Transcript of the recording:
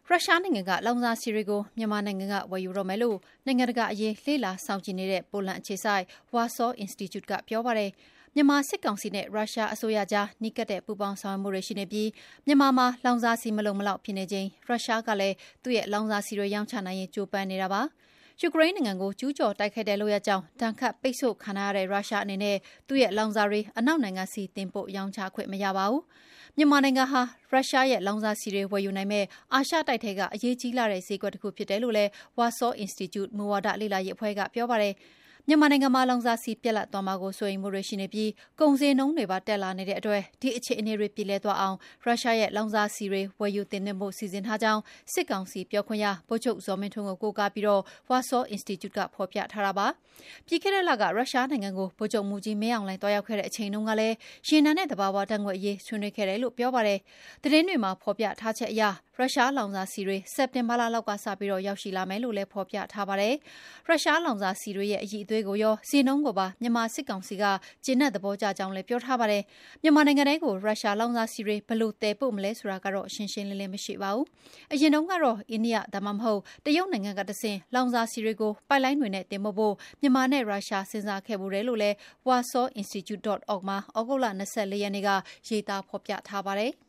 ရုရှားနိုင်ငံကလောင်စာဆီတွေကိုမြန်မာနိုင်ငံကဝယ်ယူတော့မယ်လို့နိုင်ငံတကာအရေးလေ့လာစောင့်ကြည့်နေတဲ့ပိုလန်အခြေစိုက် Warsaw Institute ကပြောပါတယ်။မြန်မာစစ်ကောင်စီနဲ့ရုရှားအစိုးရကြားနီးကပ်တဲ့ပူးပေါင်းဆောင်ရွက်မှုတွေရှိနေပြီးမြန်မာမှာလောင်စာဆီမလုံမလောက်ဖြစ်နေချိန်ရုရှားကလည်းသူ့ရဲ့လောင်စာဆီတွေရောင်းချနိုင်ရေးကြိုးပမ်းနေတာပါ။ယူကရိန်းနိုင်ငံကိုကျူးကျော်တိုက်ခိုက်တဲ့လုပ်ရပ်ကြောင့်တန်ခတ်ပိတ်ဆို့ခံရတဲ့ရုရှားအနေနဲ့သူ့ရဲ့လောင်စာတွေအနောက်နိုင်ငံစီတင်ပို့ရောင်းချခွင့်မရပါဘူး။မြန်မာနိုင်ငံဟာရုရှားရဲ့လောင်စာဆီတွေဝယ်ယူနိုင်မဲ့အာရှတိုက်ထဲကအရေးကြီးလာတဲ့ဈေးကွက်တစ်ခုဖြစ်တယ်လို့လည်း Warsaw Institute မူဝါဒလေ့လာရေးအဖွဲ့ကပြောပါတယ်။မြန်မာနိုင်ငံမှာလောင်စာဆီပြတ်လတ်သွားမှာကိုစိုးရိမ်မှုတွေရှိနေပြီးကုန်စည်နှုန်းတွေပါတက်လာနေတဲ့အတွက်ဒီအခြေအနေတွေပြည်လဲသွားအောင်ရုရှားရဲ့လောင်စာဆီတွေဝယ်ယူတင်သွင်းဖို့စီစဉ်ထားကြောင်းစစ်ကောင်စီပြောခွင့်ရဗိုလ်ချုပ်ဇော်မင်းထွန်းကိုကိုးကားပြီးတော့ Warsaw Institute ကဖော်ပြထားတာပါ။ပြီးခဲ့တဲ့လကရုရှားနိုင်ငံကိုဗိုလ်ချုပ်မူကြီးမင်းအောင်လှိုင်တွားရောက်ခဲ့တဲ့အချိန်တုန်းကလည်းရေနံနဲ့သဘာဝဓာတ်ငွေ့အရေးဆွေးနွေးခဲ့တယ်လို့ပြောပါတယ်။သတင်းတွေမှာဖော်ပြထားချက်အရရုရှားလောင်စာဆီတွေစက်တင်ဘာလလောက်ကစပြီးတော့ရောက်ရှိလာမယ်လို့လည်းဖော်ပြထားပါတယ်။ရုရှားလောင်စာဆီတွေရဲ့အရည်အသွေးကိုရောဈေးနှုန်းကိုပါမြန်မာစစ်ကောင်စီကကျဉ်းတဲ့သဘောကျကြောင်းလည်းပြောထားပါတယ်။မြန်မာနိုင်ငံထဲကိုရုရှားလောင်စာဆီတွေဘယ်လိုတည်ပို့မလဲဆိုတာကတော့ရှင်းရှင်းလင်းလင်းမရှိပါဘူး။အရင်တုန်းကတော့အိန္ဒိယဒါမှမဟုတ်တရုတ်နိုင်ငံကတဆင့်လောင်စာဆီတွေကိုပိုက်လိုင်းတွေနဲ့တင်ပို့ဖို့မြန်မာနဲ့ရုရှားစဉ်းစားခဲ့မှုတယ်လို့လည်း warsawinstitute.org မှာဩဂုတ်လ24ရက်နေ့ကရေးသားဖော်ပြထားပါတယ်။